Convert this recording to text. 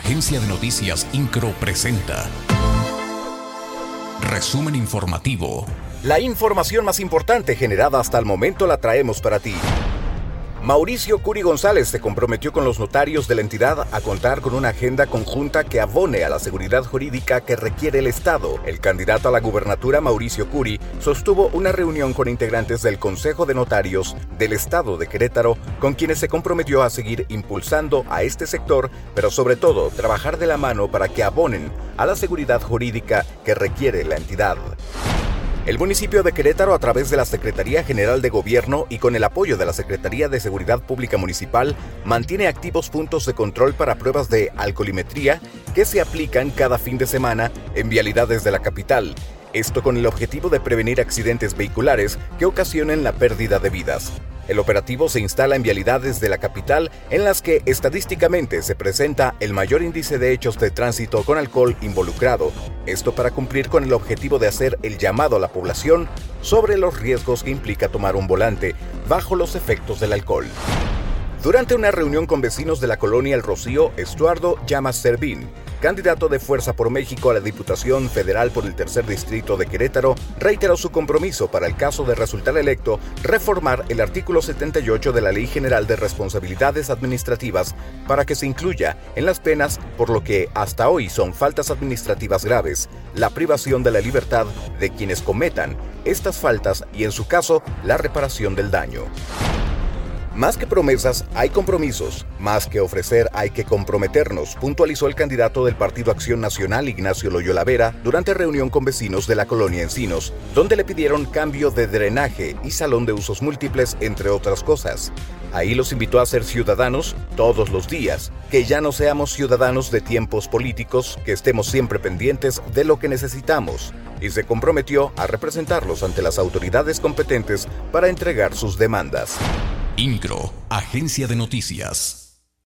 Agencia de Noticias Incro presenta Resumen informativo. La información más importante generada hasta el momento la traemos para ti. Mauricio Curi González se comprometió con los notarios de la entidad a contar con una agenda conjunta que abone a la seguridad jurídica que requiere el Estado. El candidato a la gubernatura, Mauricio Curi, sostuvo una reunión con integrantes del Consejo de Notarios del Estado de Querétaro, con quienes se comprometió a seguir impulsando a este sector, pero sobre todo trabajar de la mano para que abonen a la seguridad jurídica que requiere la entidad. El municipio de Querétaro, a través de la Secretaría General de Gobierno y con el apoyo de la Secretaría de Seguridad Pública Municipal, mantiene activos puntos de control para pruebas de alcoholimetría que se aplican cada fin de semana en vialidades de la capital. Esto con el objetivo de prevenir accidentes vehiculares que ocasionen la pérdida de vidas. El operativo se instala en vialidades de la capital en las que estadísticamente se presenta el mayor índice de hechos de tránsito con alcohol involucrado. Esto para cumplir con el objetivo de hacer el llamado a la población sobre los riesgos que implica tomar un volante bajo los efectos del alcohol. Durante una reunión con vecinos de la colonia El Rocío, Estuardo Llamas Servín, candidato de Fuerza por México a la Diputación Federal por el Tercer Distrito de Querétaro, reiteró su compromiso para el caso de resultar electo, reformar el artículo 78 de la Ley General de Responsabilidades Administrativas para que se incluya en las penas por lo que hasta hoy son faltas administrativas graves, la privación de la libertad de quienes cometan estas faltas y en su caso la reparación del daño. Más que promesas, hay compromisos. Más que ofrecer, hay que comprometernos, puntualizó el candidato del Partido Acción Nacional, Ignacio Loyola Vera, durante reunión con vecinos de la colonia Encinos, donde le pidieron cambio de drenaje y salón de usos múltiples, entre otras cosas. Ahí los invitó a ser ciudadanos todos los días, que ya no seamos ciudadanos de tiempos políticos, que estemos siempre pendientes de lo que necesitamos, y se comprometió a representarlos ante las autoridades competentes para entregar sus demandas. Incro, Agencia de Noticias.